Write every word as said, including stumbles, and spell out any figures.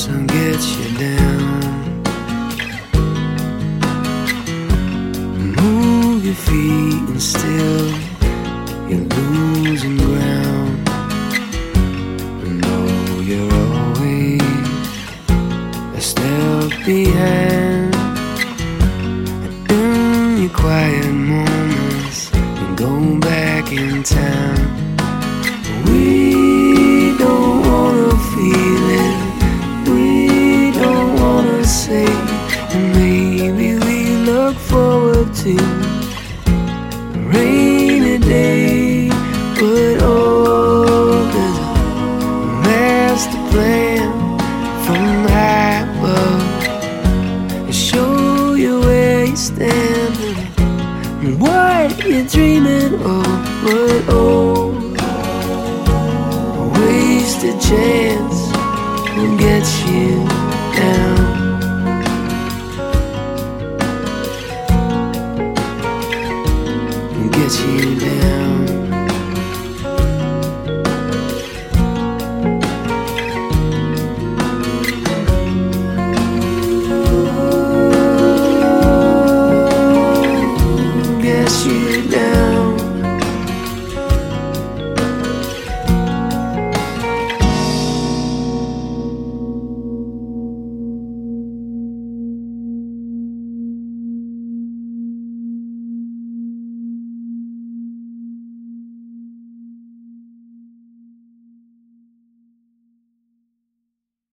will get you down. Move your feet and still you're losing ground. No, you're always a step behind. And in your quiet moments, you go back in time. We don't wanna feel it, we don't wanna say, and maybe we look forward to a rainy day. But oh, there's a master plan from high above to show you where you stand and what you're dreaming of. But oh, a wasted chance will get you down. Will get you down.